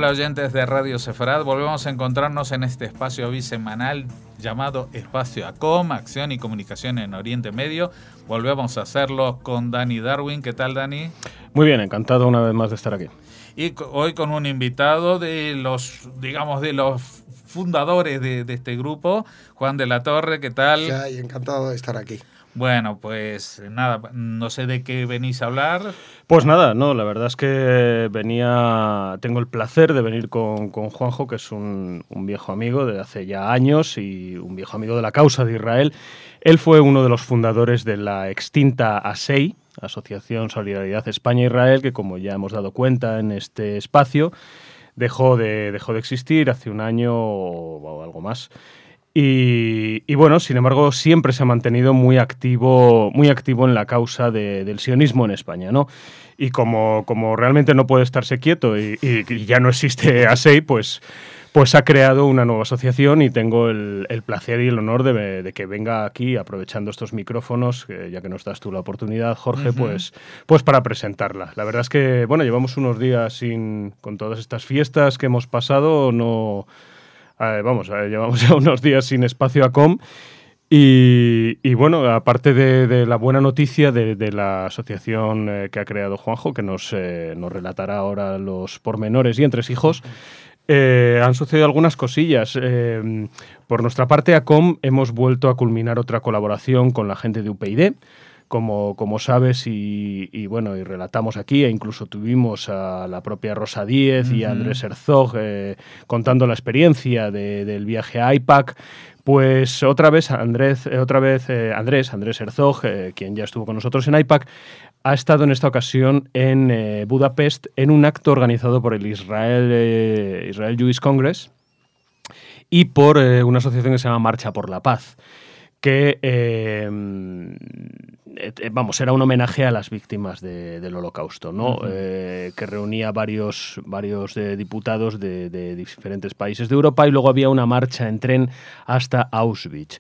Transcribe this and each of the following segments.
Hola oyentes de Radio Sefarad, volvemos a encontrarnos en este espacio bisemanal llamado Espacio ACOM, Acción y Comunicación en Oriente Medio. Volvemos a hacerlo con Dani Darwin. ¿Qué tal, Dani? Muy bien, encantado una vez más de estar aquí. Y hoy con un invitado de los, digamos, de los fundadores de este grupo, Juan de la Torre. ¿Qué tal? Sí, encantado de estar aquí. Bueno, pues nada, no sé de qué venís a hablar. Pues nada, no, la verdad es que tengo el placer de venir con Juanjo, que es un viejo amigo de hace ya años y un viejo amigo de la causa de Israel. Él fue uno de los fundadores de la extinta ASEI, Asociación Solidaridad España-Israel, que como ya hemos dado cuenta en este espacio, dejó de existir hace un año o algo más. Y bueno, sin embargo, siempre se ha mantenido muy activo en la causa del sionismo en España, ¿no? Y como realmente no puede estarse quieto y ya no existe ASEI, pues ha creado una nueva asociación y tengo el placer y el honor de que venga aquí, aprovechando estos micrófonos, ya que nos das tú la oportunidad, Jorge, pues para presentarla. La verdad es que, bueno, llevamos unos días con todas estas fiestas que hemos pasado, llevamos ya unos días sin espacio ACOM y bueno, aparte de la buena noticia de la asociación que ha creado Juanjo, que nos relatará ahora los pormenores y entresijos, han sucedido algunas cosillas. Por nuestra parte, ACOM hemos vuelto a culminar otra colaboración con la gente de UPyD. Como sabes y bueno, y relatamos aquí, e incluso tuvimos a la propia Rosa Díez y a Andrés Herzog contando la experiencia del viaje a AIPAC. Pues otra vez Andrés Herzog, quien ya estuvo con nosotros en AIPAC, ha estado en esta ocasión en Budapest en un acto organizado por el Israel Jewish Congress y por una asociación que se llama Marcha por la Paz, que era un homenaje a las víctimas del Holocausto, ¿no? Que reunía varios diputados de diferentes países de Europa, y luego había una marcha en tren hasta Auschwitz.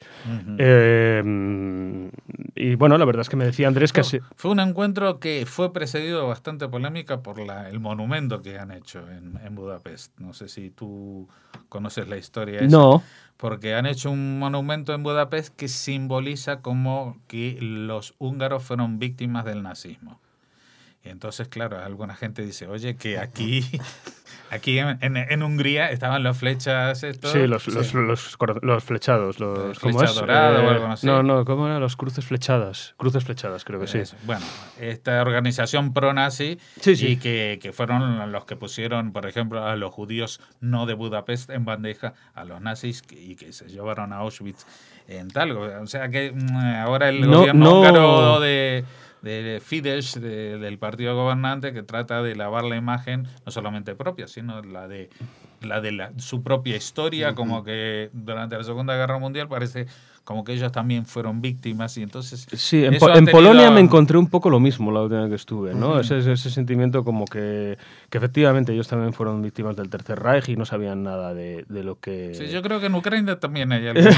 Y bueno, la verdad es que me decía Andrés que fue un encuentro que fue precedido de bastante polémica por el monumento que han hecho en Budapest. No sé si tú conoces la historia esa. No. Porque han hecho un monumento en Budapest que simboliza como que los húngaros fueron víctimas del nazismo. Y entonces, claro, alguna gente dice, oye, que aquí en Hungría estaban los flechas estos. Sí, los flechados. ¿Cómo es? Dorado o algo así. No, ¿cómo eran? Los cruces flechadas. Cruces flechadas, creo que sí. Bueno, esta organización pro-nazi y que fueron los que pusieron, por ejemplo, a los judíos no de Budapest en bandeja a los nazis y que se llevaron a Auschwitz en tal. O sea que ahora el gobierno húngaro de Fidesz, del partido gobernante, que trata de lavar la imagen no solamente propia, sino la de su propia historia, como que durante la Segunda Guerra Mundial parece como que ellos también fueron víctimas, y entonces... Sí, en Polonia me encontré un poco lo mismo la última vez que estuve, ¿no? Ese sentimiento como que efectivamente ellos también fueron víctimas del Tercer Reich y no sabían nada de lo que... Sí, yo creo que en Ucrania también hay alguno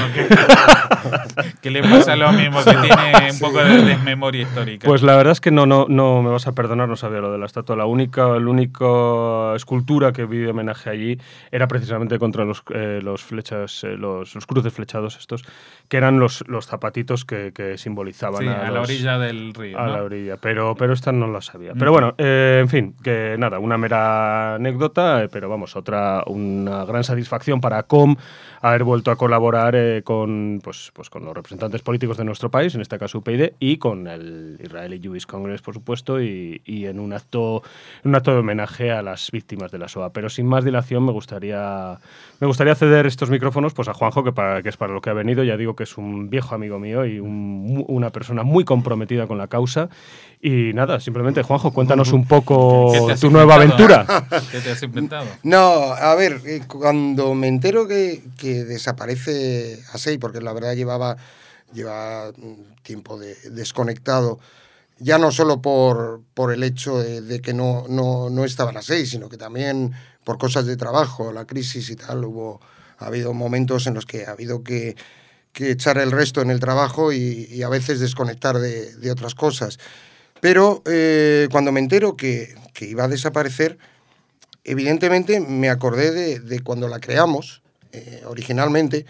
que le pasa lo mismo, que tiene un poco de desmemoria histórica. Pues la verdad es que no me vas a perdonar, no sabía lo de la estatua. La única escultura que vi de homenaje allí era precisamente contra los flechas, los cruces flechados estos, que eran los zapatitos que simbolizaban a la orilla del río. A la orilla, pero esta no la sabía. Pero bueno, en fin, que nada, una mera anécdota, pero vamos, una gran satisfacción para ACOM haber vuelto a colaborar con los representantes políticos de nuestro país, en este caso UPyD, y con el Israeli Jewish Congress, por supuesto, y en un acto de homenaje a las víctimas de la Shoah. Pero sin más dilación, me gustaría ceder estos micrófonos pues a Juanjo, que es para lo que ha venido. Ya digo que es un viejo amigo mío y una persona muy comprometida con la causa. Y nada, simplemente, Juanjo, cuéntanos un poco tu nueva aventura. ¿Qué te has inventado? No, a ver, cuando me entero que desaparece ASEI, porque la verdad lleva tiempo desconectado, ya no solo por el hecho de que no estaba la ASEI, sino que también por cosas de trabajo, la crisis y tal, ha habido momentos en los que ha habido que echar el resto en el trabajo y a veces desconectar de otras cosas. Pero cuando me entero que iba a desaparecer, evidentemente me acordé de cuando la creamos originalmente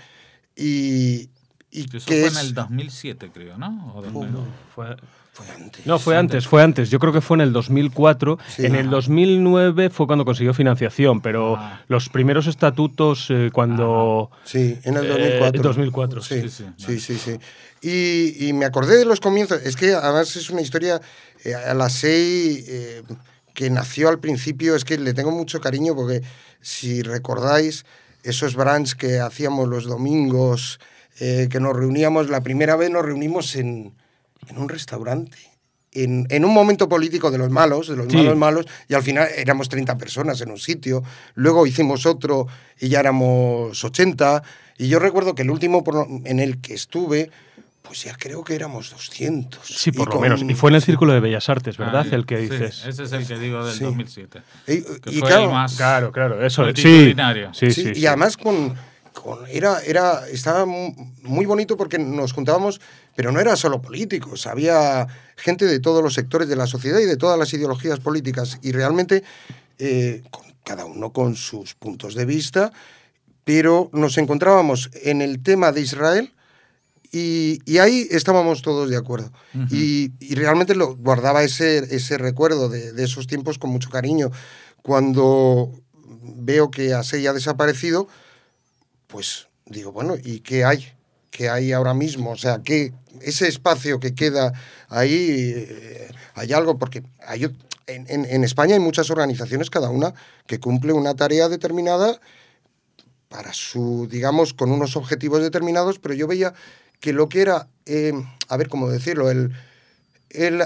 y eso fue en el 2007, creo, ¿no? ¿O fue antes. No, fue antes. Yo creo que fue en el 2004. Sí, en el 2009 fue cuando consiguió financiación, pero los primeros estatutos cuando... Sí, en el 2004. 2004. Sí. Y me acordé de los comienzos. Es que además es una historia a la SEI que nació al principio. Es que le tengo mucho cariño porque si recordáis esos brunch que hacíamos los domingos, que nos reuníamos, la primera vez nos reunimos en un restaurante, en un momento político de los malos, y al final éramos 30 personas en un sitio, luego hicimos otro y ya éramos 80, y yo recuerdo que el último en el que estuve, pues ya creo que éramos 200. Sí, por lo menos, y fue en el Círculo de Bellas Artes, ¿verdad? El que dices. Sí, ese es el que digo del 2007. Y fue claro, el más claro, eso multitudinario. Sí. Y además estaba muy bonito porque nos juntábamos, pero no era solo políticos, había gente de todos los sectores de la sociedad y de todas las ideologías políticas, y realmente cada uno con sus puntos de vista, pero nos encontrábamos en el tema de Israel y ahí estábamos todos de acuerdo. Uh-huh. Y realmente guardaba ese recuerdo de esos tiempos con mucho cariño. Cuando veo que ASEI ha desaparecido, pues digo, bueno, ¿y qué hay? ¿Qué hay ahora mismo? O sea, que ese espacio que queda ahí, hay algo, porque en España hay muchas organizaciones, cada una que cumple una tarea determinada para digamos, con unos objetivos determinados, pero yo veía que lo que era, a ver cómo decirlo, el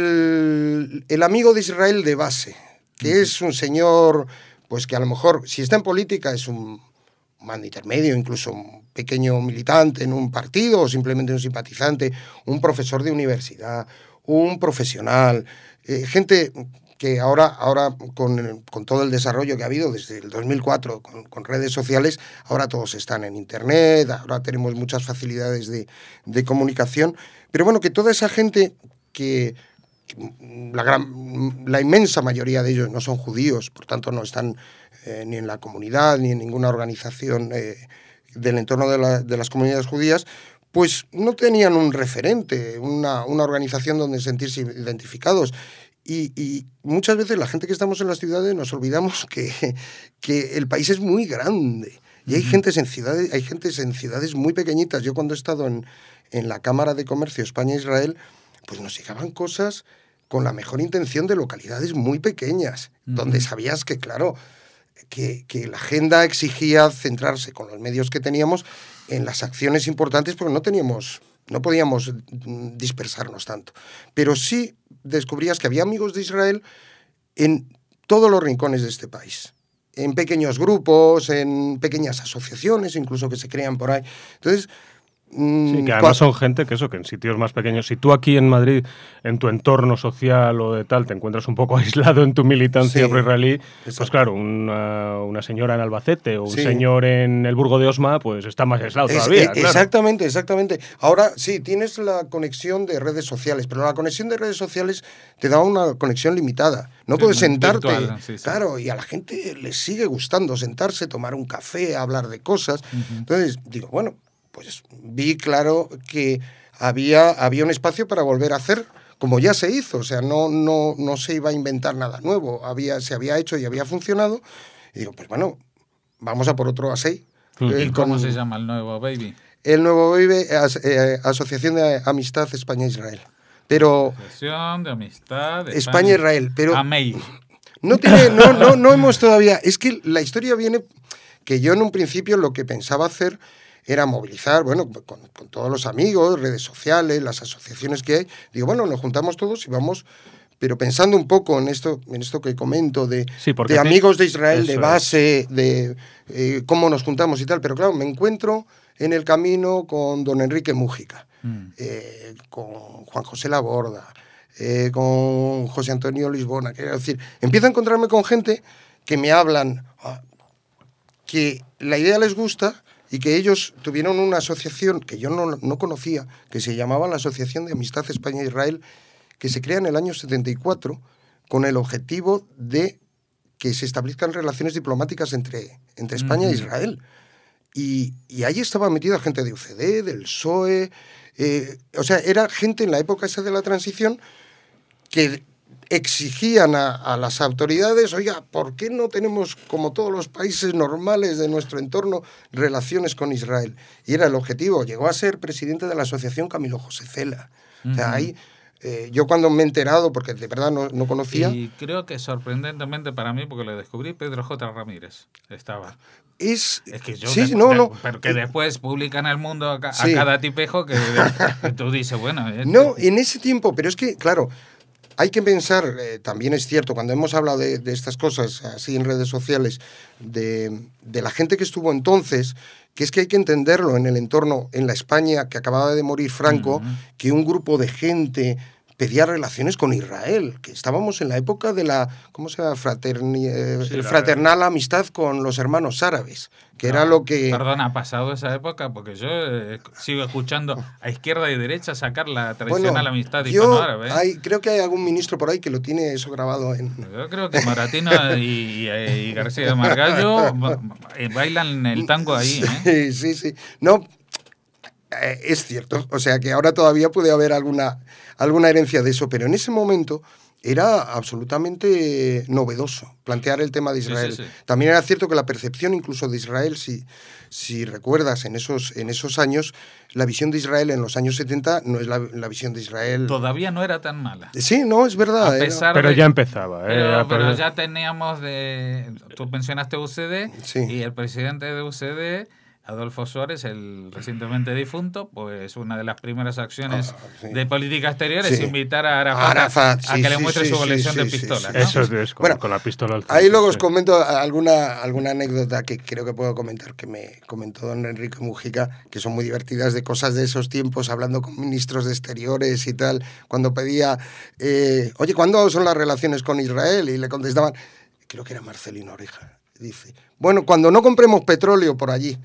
amigo de Israel de base, que es un señor, pues que a lo mejor, si está en política, es un mando intermedio, incluso un pequeño militante en un partido o simplemente un simpatizante, un profesor de universidad, un profesional, gente que ahora con todo el desarrollo que ha habido desde el 2004 con redes sociales, ahora todos están en internet, ahora tenemos muchas facilidades de comunicación, pero bueno, que toda esa gente que la inmensa mayoría de ellos no son judíos, por tanto no están ni en la comunidad, ni en ninguna organización del entorno de las comunidades judías, pues no tenían un referente, una organización donde sentirse identificados. Y muchas veces la gente que estamos en las ciudades nos olvidamos que el país es muy grande. Y hay gentes en ciudades muy pequeñitas. Yo cuando he estado en la Cámara de Comercio España-Israel, pues nos llegaban cosas con la mejor intención de localidades muy pequeñas, donde sabías que, claro, que la agenda exigía centrarse con los medios que teníamos en las acciones importantes, porque no podíamos dispersarnos tanto. Pero sí descubrías que había amigos de Israel en todos los rincones de este país, en pequeños grupos, en pequeñas asociaciones, incluso que se crean por ahí. Entonces, sí, que además son gente que en sitios más pequeños. Si tú aquí en Madrid, en tu entorno social o de tal, te encuentras un poco aislado en tu militancia pro-israelí, pues claro, una señora en Albacete o un señor en el Burgo de Osma, pues está más aislado todavía. Claro. Exactamente. Ahora sí, tienes la conexión de redes sociales, pero la conexión de redes sociales te da una conexión limitada. No puedes sentarte, virtual, claro, y a la gente le sigue gustando sentarse, tomar un café, hablar de cosas. Entonces, digo, bueno, pues vi claro que había un espacio para volver a hacer, como ya se hizo, o sea, no se iba a inventar nada nuevo, se había hecho y había funcionado, y digo, pues bueno, vamos a por otro ASEI. ¿Y cómo se llama el nuevo Baby? El nuevo Baby, Asociación de Amistad España-Israel. Pero Asociación de Amistad España-Israel, pero AMEI. No hemos todavía, es que la historia viene que yo en un principio lo que pensaba hacer era movilizar, bueno, con todos los amigos, redes sociales, las asociaciones que hay. Digo, bueno, nos juntamos todos y vamos, pero pensando un poco en esto que comento de amigos de Israel, de base, de cómo nos juntamos y tal. Pero claro, me encuentro en el camino con don Enrique Mújica, con Juan José Laborda, con José Antonio Lisbona. Quiero decir, empiezo a encontrarme con gente que me hablan, que la idea les gusta, y que ellos tuvieron una asociación que yo no conocía, que se llamaba la Asociación de Amistad España-Israel, que se crea en el año 74 con el objetivo de que se establezcan relaciones diplomáticas entre España e Israel. Y ahí estaba metida gente de UCD, del PSOE, o sea, era gente en la época esa de la transición que exigían a las autoridades, oiga, ¿por qué no tenemos, como todos los países normales de nuestro entorno, relaciones con Israel? Y era el objetivo. Llegó a ser presidente de la asociación Camilo José Cela. O sea, ahí, yo cuando me he enterado, porque de verdad no conocía... Y creo que sorprendentemente para mí, porque lo descubrí, Pedro J. Ramírez estaba. Es que yo sí, pero que después publican El Mundo a cada tipejo que tú dices, bueno... No, en ese tiempo, pero es que, claro... Hay que pensar, también es cierto, cuando hemos hablado de estas cosas así en redes sociales, de la gente que estuvo entonces, que es que hay que entenderlo en el entorno, en la España que acababa de morir Franco, que un grupo de gente pedía relaciones con Israel, que estábamos en la época de la, ¿cómo se llama? Fraternal amistad con los hermanos árabes, que era lo que... Perdón, ha pasado esa época, porque yo sigo escuchando a izquierda y derecha sacar la tradicional amistad hispano-árabe. Creo que hay algún ministro por ahí que lo tiene eso grabado en... Yo creo que Moratino y García Margallo bailan el tango ahí. Sí. No, es cierto, o sea que ahora todavía puede haber alguna herencia de eso, pero en ese momento era absolutamente novedoso plantear el tema de Israel. Sí. También era cierto que la percepción incluso de Israel, si recuerdas en esos años, la visión de Israel en los años 70 no es la visión de Israel... Todavía no era tan mala. Sí, no, es verdad. Pero ya empezaba. Pero ya teníamos tú mencionaste UCD, y el presidente de UCD... Adolfo Suárez, el recientemente difunto, pues una de las primeras acciones de política exterior es invitar a Arafat a que le muestre su colección de pistolas. ¿no? Eso es con la pistola al centro. Ahí luego os comento alguna anécdota que creo que puedo comentar, que me comentó don Enrique Mujica, que son muy divertidas, de cosas de esos tiempos, hablando con ministros de Exteriores y tal, cuando pedía, oye, ¿cuándo son las relaciones con Israel? Y le contestaban, creo que era Marcelino Oreja, dice, bueno, cuando no compremos petróleo por allí.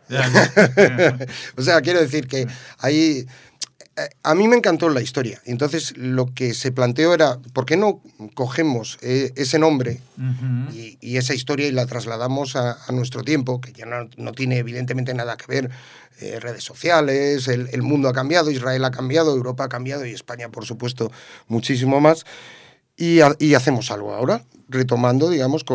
O sea, quiero decir que ahí a mí me encantó la historia. Entonces lo que se planteó era, ¿por qué no cogemos ese nombre y esa historia y la trasladamos a nuestro tiempo, que ya no tiene evidentemente nada que ver, redes sociales, el mundo ha cambiado, Israel ha cambiado, Europa ha cambiado y España, por supuesto, muchísimo más, y hacemos algo ahora, retomando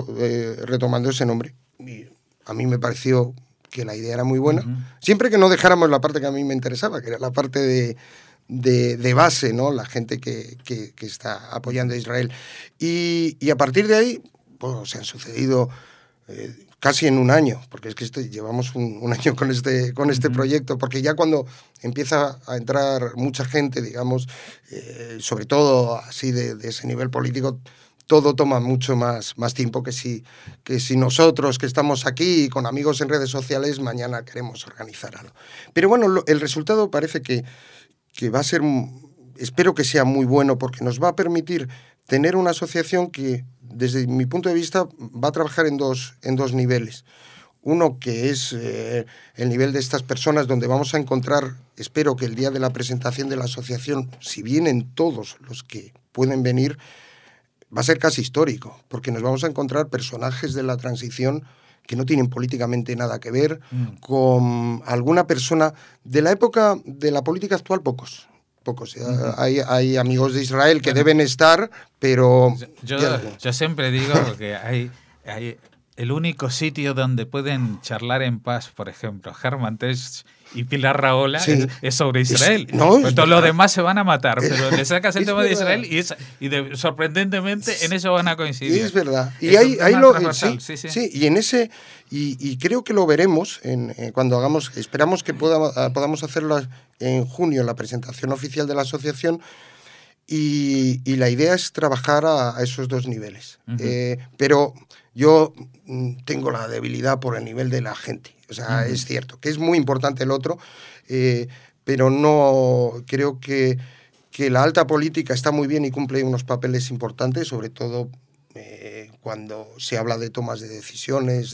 ese nombre. Y a mí me pareció que la idea era muy buena, siempre que no dejáramos la parte que a mí me interesaba, que era la parte de base, ¿no? La gente que está apoyando a Israel. Y a partir de ahí, pues se han sucedido casi en un año, porque es que llevamos un año con este proyecto, porque ya cuando empieza a entrar mucha gente, digamos, sobre todo así de ese nivel político, todo toma mucho más tiempo que si nosotros que estamos aquí con amigos en redes sociales mañana queremos organizar algo. Pero bueno, el resultado parece que va a ser, espero que sea muy bueno, porque nos va a permitir tener una asociación que, desde mi punto de vista, va a trabajar en dos niveles. Uno que es el nivel de estas personas, donde vamos a encontrar, espero que el día de la presentación de la asociación, si vienen todos los que pueden venir, va a ser casi histórico, porque nos vamos a encontrar personajes de la transición que no tienen políticamente nada que ver con alguna persona de la época de la política actual, pocos. Hay amigos de Israel que deben estar, pero... Yo siempre digo que hay el único sitio donde pueden charlar en paz, por ejemplo, Herman Terz y Pilar Rahola, es sobre Israel. Todos los demás se van a matar, pero le sacas el tema de Israel y sorprendentemente en eso van a coincidir. Sí, es verdad. Y y en ese, y creo que lo veremos cuando hagamos, esperamos que podamos hacerlo en junio, la presentación oficial de la asociación, y la idea es trabajar a esos dos niveles. Pero yo tengo la debilidad por el nivel de la gente. O sea, es cierto que es muy importante el otro, pero no creo que la alta política está muy bien y cumple unos papeles importantes, sobre todo cuando se habla de tomas de decisiones,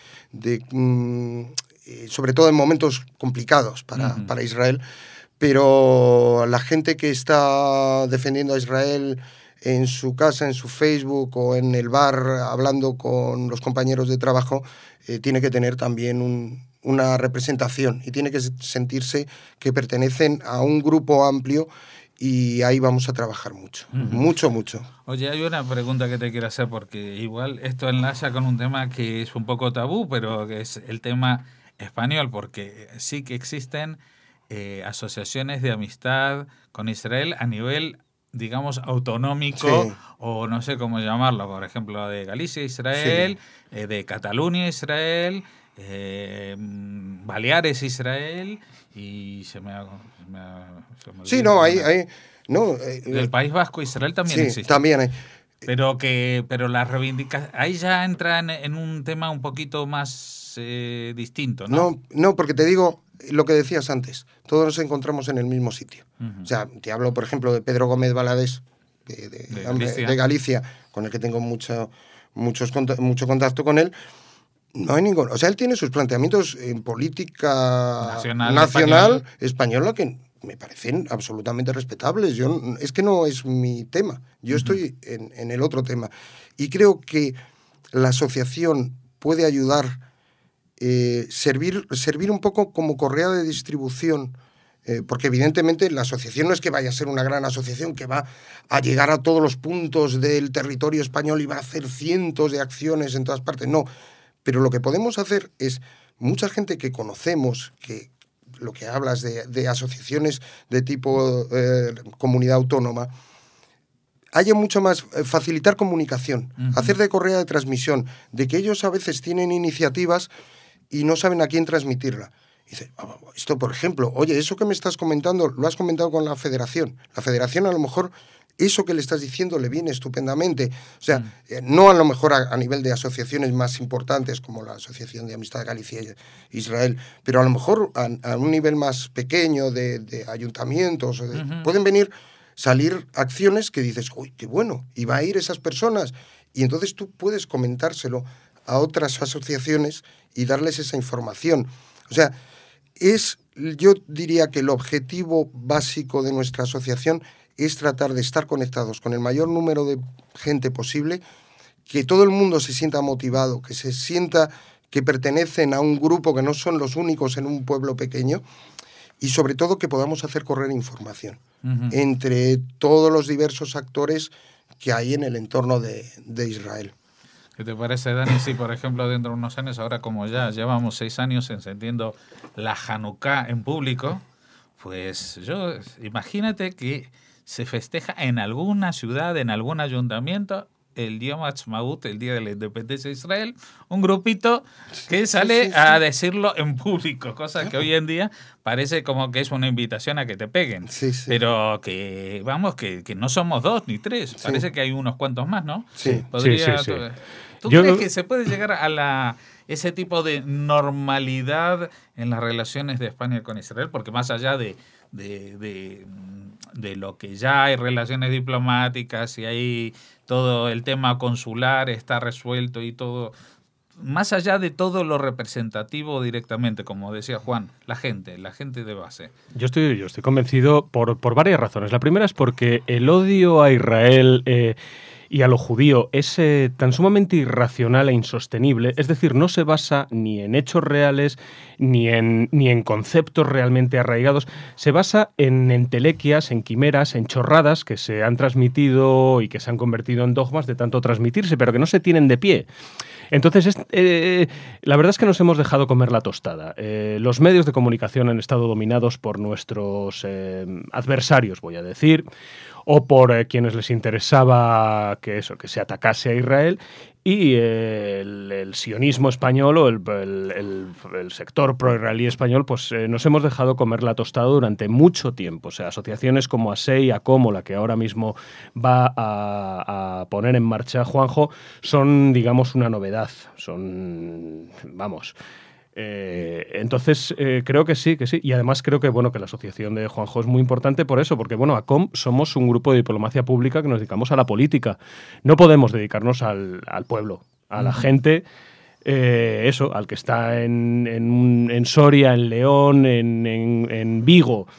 sobre todo en momentos complicados para Israel. Pero la gente que está defendiendo a Israel en su casa, en su Facebook o en el bar hablando con los compañeros de trabajo, tiene que tener también una representación y tiene que sentirse que pertenecen a un grupo amplio, y ahí vamos a trabajar mucho, mucho. Oye, hay una pregunta que te quiero hacer, porque igual esto enlaza con un tema que es un poco tabú, pero que es el tema español, porque sí que existen asociaciones de amistad con Israel a nivel, digamos, autonómico, sí, o no sé cómo llamarlo, por ejemplo, de Galicia, Israel, sí, de Cataluña, Israel, Baleares, Israel, y sí, no, hay no, el País Vasco, Israel también, sí, existe. También hay. Pero la reivindicación, ahí ya entra en un tema un poquito más distinto, ¿no? No, porque te digo lo que decías antes, todos nos encontramos en el mismo sitio. O sea, te hablo, por ejemplo, de Pedro Gómez Valadés, de Galicia, con el que tengo mucho contacto con él. No hay ningún... O sea, él tiene sus planteamientos en política nacional española que me parecen absolutamente respetables. Es que no es mi tema. Yo estoy en el otro tema. Y creo que la asociación puede ayudar, servir un poco como correa de distribución, porque evidentemente la asociación no es que vaya a ser una gran asociación que va a llegar a todos los puntos del territorio español y va a hacer cientos de acciones en todas partes. No. Pero lo que podemos hacer es, mucha gente que conocemos, que lo que hablas de asociaciones de tipo comunidad autónoma, haya mucho más, facilitar comunicación, hacer de correa de transmisión, de que ellos a veces tienen iniciativas y no saben a quién transmitirla. Y dice, esto por ejemplo, oye, eso que me estás comentando, lo has comentado con la federación. La federación a lo mejor... Eso que le estás diciendo le viene estupendamente. O sea, no a lo mejor a nivel de asociaciones más importantes como la Asociación de Amistad de Galicia e Israel, pero a lo mejor a un nivel más pequeño de ayuntamientos. Pueden salir acciones que dices, uy, qué bueno, y va a ir esas personas. Y entonces tú puedes comentárselo a otras asociaciones y darles esa información. O sea, yo diría que el objetivo básico de nuestra asociación es tratar de estar conectados con el mayor número de gente posible, que todo el mundo se sienta motivado, que se sienta que pertenecen a un grupo, que no son los únicos en un pueblo pequeño, y sobre todo que podamos hacer correr información entre todos los diversos actores que hay en el entorno de Israel. ¿Qué te parece, Dani? Si, por ejemplo, dentro de unos años, ahora como ya llevamos 6 años encendiendo la Hanukkah en público, pues imagínate que se festeja en alguna ciudad, en algún ayuntamiento, el Yom Ha'atzmaut, el Día de la Independencia de Israel, un grupito que sale a decirlo en público, cosa que hoy en día parece como que es una invitación a que te peguen. Pero que, vamos, que no somos 2 ni 3, parece que hay unos cuantos más, ¿no? Sí. ¿Tú crees que se puede llegar a ese tipo de normalidad en las relaciones de España con Israel? Porque más allá de lo que ya hay relaciones diplomáticas y hay todo el tema consular está resuelto y todo, más allá de todo lo representativo directamente, como decía Juan, la gente de base. Yo estoy convencido por varias razones. La primera es porque el odio a Israel y a lo judío es tan sumamente irracional e insostenible, es decir, no se basa ni en hechos reales ni en conceptos realmente arraigados, se basa en entelequias, en quimeras, en chorradas que se han transmitido y que se han convertido en dogmas de tanto transmitirse, pero que no se tienen de pie. Entonces, la verdad es que nos hemos dejado comer la tostada. Los medios de comunicación han estado dominados por nuestros adversarios, voy a decir, o por quienes les interesaba que se atacase a Israel, y el sionismo español o el sector pro-israelí español, pues nos hemos dejado comer la tostada durante mucho tiempo. O sea, asociaciones como ASEI, ACOMO, la que ahora mismo va a poner en marcha Juanjo, son, digamos, una novedad. Entonces creo que sí. Y además creo que la asociación de Juanjo es muy importante por eso, porque ACOM somos un grupo de diplomacia pública que nos dedicamos a la política. No podemos dedicarnos al pueblo, a la gente, al que está en Soria, en León, en Vigo,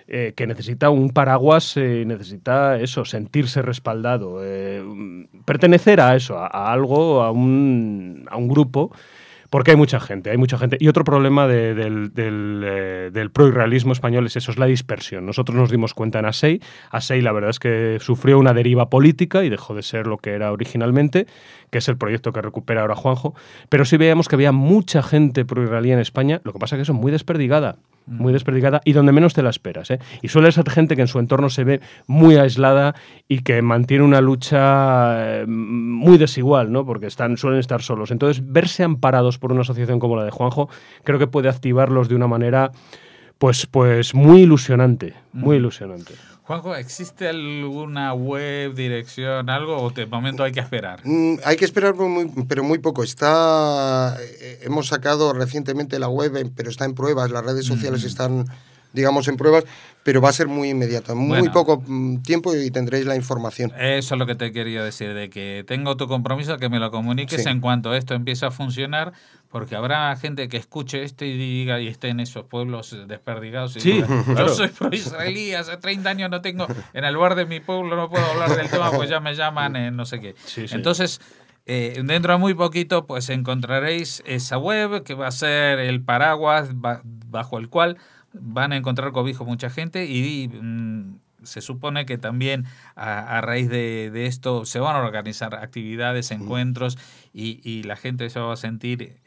que necesita un paraguas, necesita eso, sentirse respaldado, pertenecer a eso, a algo, a un grupo. Porque hay mucha gente. Y otro problema del proisraelismo español es eso, es la dispersión. Nosotros nos dimos cuenta en ASEI. ASEI, la verdad es que sufrió una deriva política y dejó de ser lo que era originalmente, que es el proyecto que recupera ahora Juanjo. Pero sí veíamos que había mucha gente proisraelí en España, lo que pasa es que eso es muy desperdigada y donde menos te la esperas, ¿eh? Y suele ser gente que en su entorno se ve muy aislada y que mantiene una lucha muy desigual, ¿no? Porque suelen estar solos. Entonces, verse amparados por una asociación como la de Juanjo creo que puede activarlos de una manera pues muy ilusionante, muy ilusionante. Juanjo, ¿existe alguna web, dirección, algo, o de momento hay que esperar? Hay que esperar, pero muy poco. Hemos sacado recientemente la web, pero está en pruebas. Las redes sociales están, digamos, en pruebas, pero va a ser muy inmediato. En muy poco tiempo y tendréis la información. Eso es lo que te quería decir, de que tengo tu compromiso, que me lo comuniques en cuanto esto empiece a funcionar, porque habrá gente que escuche esto y diga, y esté en esos pueblos desperdigados y diga, yo soy pro-israelí, hace 30 años no tengo, en el bar de mi pueblo no puedo hablar del tema, pues ya me llaman en no sé qué. Entonces, dentro de muy poquito, pues encontraréis esa web que va a ser el paraguas bajo el cual van a encontrar cobijo mucha gente y se supone que también a raíz de esto se van a organizar actividades, encuentros y la gente se va a sentir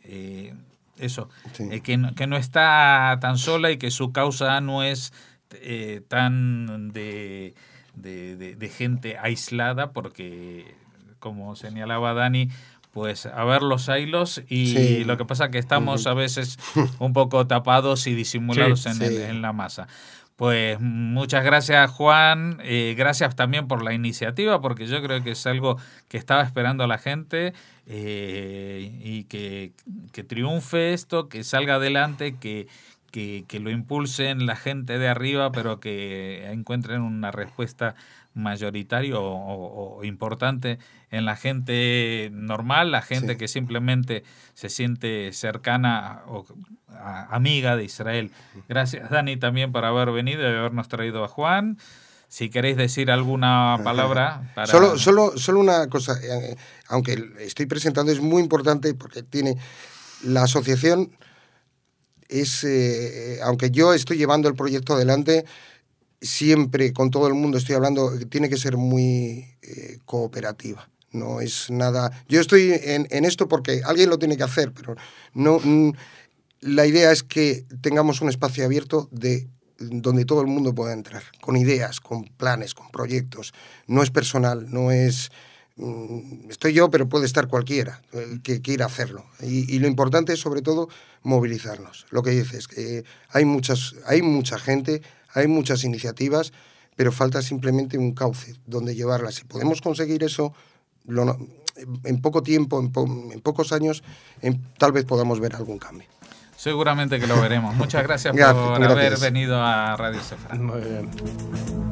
que no está tan sola y que su causa no es tan de gente aislada, porque, como señalaba Dani, pues a ver los hilos y lo que pasa es que estamos a veces un poco tapados y disimulados en la masa. Pues muchas gracias, Juan. Gracias también por la iniciativa, porque yo creo que es algo que estaba esperando la gente y que triunfe esto, que salga adelante, que lo impulsen la gente de arriba, pero que encuentren una respuesta mayoritaria o importante en la gente normal, la gente que simplemente se siente cercana o amiga de Israel. Gracias, Dani, también por haber venido y habernos traído a Juan. Si queréis decir alguna palabra para... Solo una cosa, aunque estoy presentando, es muy importante porque tiene la asociación, aunque yo estoy llevando el proyecto adelante, siempre con todo el mundo estoy hablando, tiene que ser muy cooperativa. No es nada... Yo estoy en esto porque alguien lo tiene que hacer, pero no... La idea es que tengamos un espacio abierto donde todo el mundo pueda entrar, con ideas, con planes, con proyectos. No es personal, no es... Estoy yo, pero puede estar cualquiera que quiera hacerlo. Y lo importante es, sobre todo, movilizarnos. Lo que dices, hay mucha gente, hay muchas iniciativas, pero falta simplemente un cauce donde llevarlas. Si podemos conseguir eso, en poco tiempo, en pocos años, tal vez podamos ver algún cambio. Seguramente que lo veremos. Muchas gracias por haber venido a Radio Sefra. Muy bien.